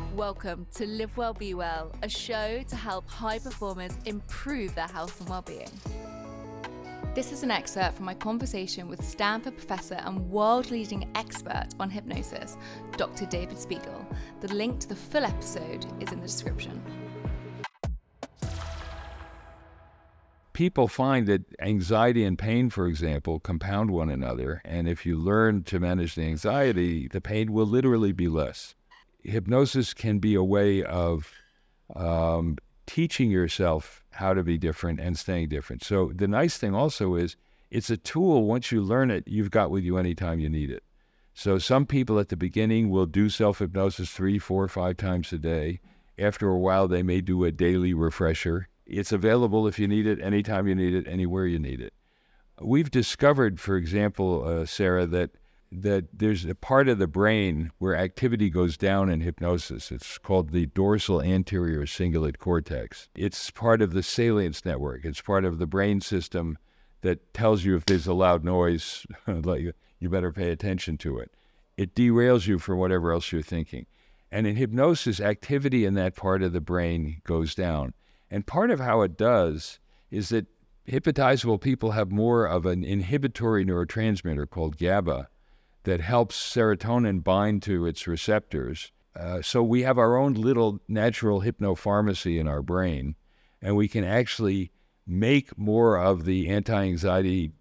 Welcome to Live Well, Be Well, a show to help high performers improve their health and well-being. This is an excerpt from my conversation with Stanford professor and world-leading expert on hypnosis, Dr. David Spiegel. The link to the full episode is in the description. People find that anxiety and pain, for example, compound one another, and if you learn to manage the anxiety, the pain will literally be less. Hypnosis can be a way of teaching yourself how to be different and staying different. So the nice thing also is it's a tool. Once you learn it, you've got with you anytime you need it. So some people at the beginning will do self-hypnosis 3, 4, 5 times a day. After a while, they may do a daily refresher. It's available if you need it, anytime you need it, anywhere you need it. We've discovered, for example, Sarah, that there's a part of the brain where activity goes down in hypnosis. It's called the dorsal anterior cingulate cortex. It's part of the salience network. It's part of the brain system that tells you if there's a loud noise, like you better pay attention to it. It derails you from whatever else you're thinking. And in hypnosis, activity in that part of the brain goes down. And part of how it does is that hypnotizable people have more of an inhibitory neurotransmitter called GABA that helps serotonin bind to its receptors. So we have our own little natural hypnopharmacy in our brain, and we can actually make more of the anti-anxiety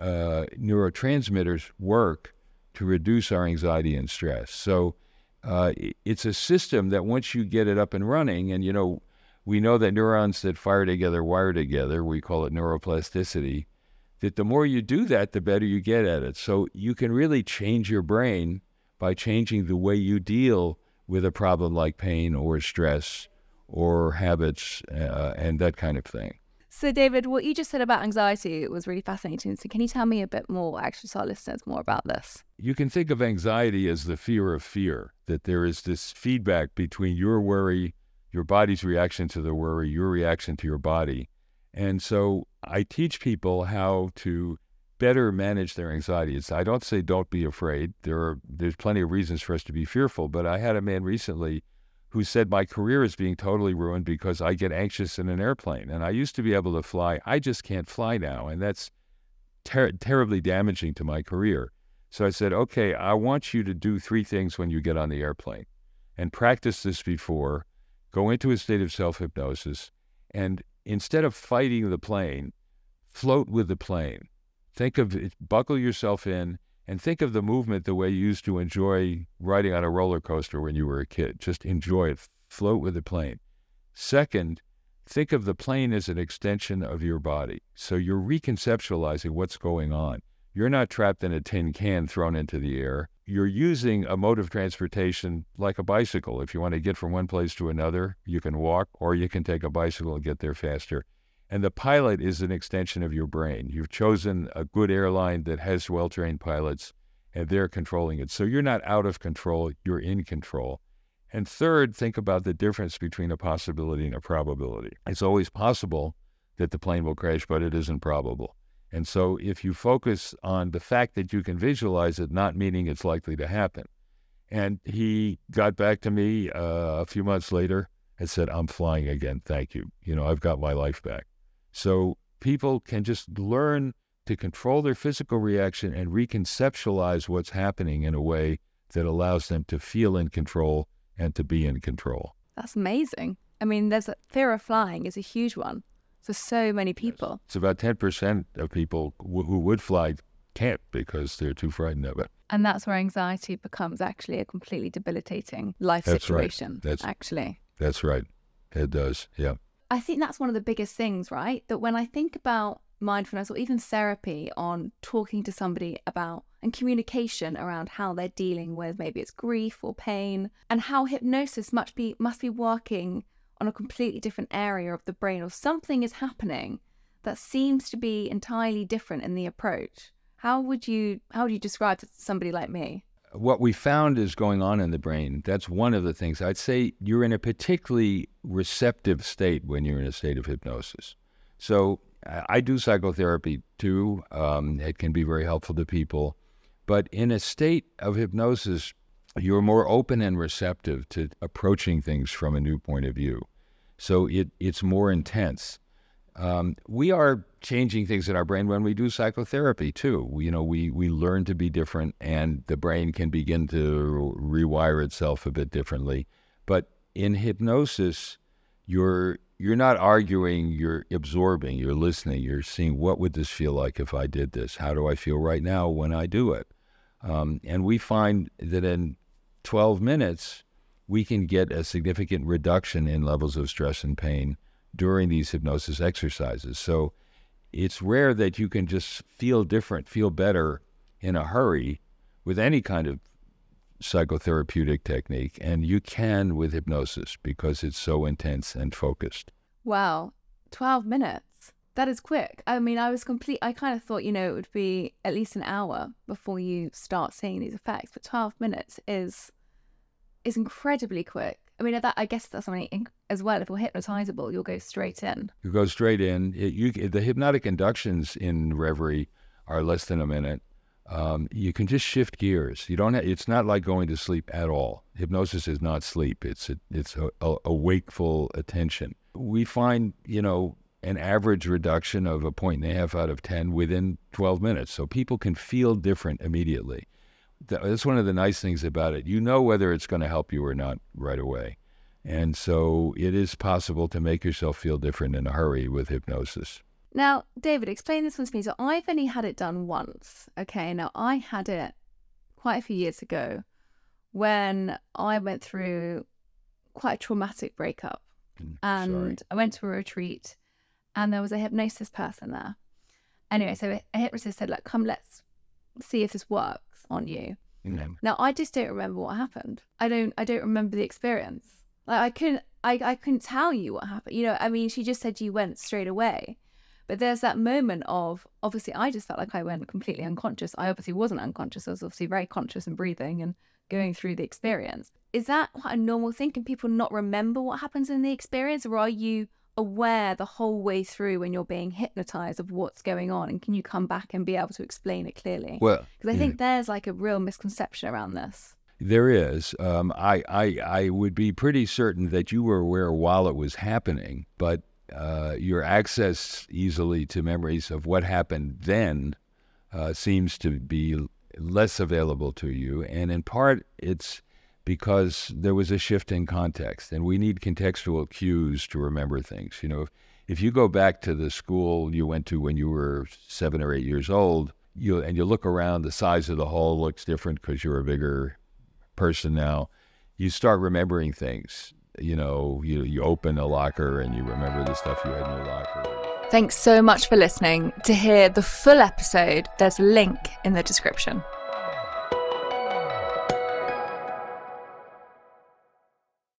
neurotransmitters work to reduce our anxiety and stress. So it's a system that once you get it up and running, and we know that neurons that fire together wire together, we call it neuroplasticity, that the more you do that, the better you get at it. So you can really change your brain by changing the way you deal with a problem like pain or stress or habits and that kind of thing. So David, what you just said about anxiety was really fascinating. So can you tell me a bit more, actually, so our listeners, more about this? You can think of anxiety as the fear of fear, that there is this feedback between your worry, your body's reaction to the worry, your reaction to your body. And so I teach people how to better manage their anxiety. I don't say don't be afraid. There's plenty of reasons for us to be fearful, but I had a man recently who said, my career is being totally ruined because I get anxious in an airplane. And I used to be able to fly. I just can't fly now. And that's terribly damaging to my career. So I said, okay, I want you to do 3 things when you get on the airplane and practice this before. Go into a state of self-hypnosis, and instead of fighting the plane, float with the plane. Think of it, buckle yourself in, and think of the movement the way you used to enjoy riding on a roller coaster when you were a kid. Just enjoy it. Float with the plane. Second, think of the plane as an extension of your body. So you're reconceptualizing what's going on. You're not trapped in a tin can thrown into the air. You're using a mode of transportation like a bicycle. If you want to get from one place to another, you can walk, or you can take a bicycle and get there faster. And the pilot is an extension of your brain. You've chosen a good airline that has well-trained pilots, and they're controlling it. So you're not out of control, you're in control. And third, think about the difference between a possibility and a probability. It's always possible that the plane will crash, but it isn't probable. And so if you focus on the fact that you can visualize it, not meaning it's likely to happen. And he got back to me a few months later and said, I'm flying again, thank you. I've got my life back. So people can just learn to control their physical reaction and reconceptualize what's happening in a way that allows them to feel in control and to be in control. That's amazing. I mean, fear of flying is a huge one for so many people. It's about 10% of people who would fly can't because they're too frightened of it. And that's where anxiety becomes actually a completely debilitating life situation. Right. That's right. It does, yeah. I think that's one of the biggest things, right? That when I think about mindfulness or even therapy on talking to somebody about and communication around how they're dealing with maybe it's grief or pain, and how hypnosis must be working on a completely different area of the brain, or something is happening that seems to be entirely different in the approach. How would you describe to somebody like me? What we found is going on in the brain. That's one of the things. I'd say you're in a particularly receptive state when you're in a state of hypnosis. So I do psychotherapy too. It can be very helpful to people. But in a state of hypnosis, you're more open and receptive to approaching things from a new point of view. So it's more intense. We are changing things in our brain when we do psychotherapy too. We learn to be different, and the brain can begin to rewire itself a bit differently. But in hypnosis, you're not arguing, you're absorbing, you're listening, you're seeing, what would this feel like if I did this? How do I feel right now when I do it? And we find that in 12 minutes, we can get a significant reduction in levels of stress and pain during these hypnosis exercises. So it's rare that you can just feel different, feel better in a hurry with any kind of psychotherapeutic technique. And you can with hypnosis because it's so intense and focused. Wow, 12 minutes. That is quick. I mean, I kind of thought, it would be at least an hour before you start seeing these effects, but 12 minutes is incredibly quick. I mean, I guess that's something as well. If you're hypnotizable, you'll go straight in. You go straight in. The hypnotic inductions in Reverie are less than a minute. You can just shift gears. It's not like going to sleep at all. Hypnosis is not sleep. It's a wakeful attention. We find, an average reduction of 1.5 points out of 10 within 12 minutes. So people can feel different immediately. That's one of the nice things about it. You know whether it's going to help you or not right away. And so it is possible to make yourself feel different in a hurry with hypnosis. Now, David, explain this one to me. So I've only had it done once. Okay, now I had it quite a few years ago when I went through quite a traumatic breakup. And I went to a retreat and there was a hypnosis person there. Anyway, so a hypnotist said, come, let's see if this works on you. Mm-hmm. Now, I just don't remember what happened. I don't remember the experience. I couldn't tell you what happened. She just said you went straight away. But there's that moment of, obviously, I just felt like I went completely unconscious. I obviously wasn't unconscious. I was obviously very conscious and breathing and going through the experience. Is that quite a normal thing? Can people not remember what happens in the experience? Or are you aware the whole way through when you're being hypnotized of what's going on? And can you come back and be able to explain it clearly? Well, because I think there's a real misconception around this. There is. I would be pretty certain that you were aware while it was happening, but your access easily to memories of what happened then seems to be less available to you. And in part, it's because there was a shift in context, and we need contextual cues to remember things. If you go back to the school you went to when you were 7 or 8 years old, you look around, the size of the hall looks different because you're a bigger person now. You start remembering things. You open a locker and you remember the stuff you had in your locker. Thanks so much for listening. To hear the full episode, there's a link in the description.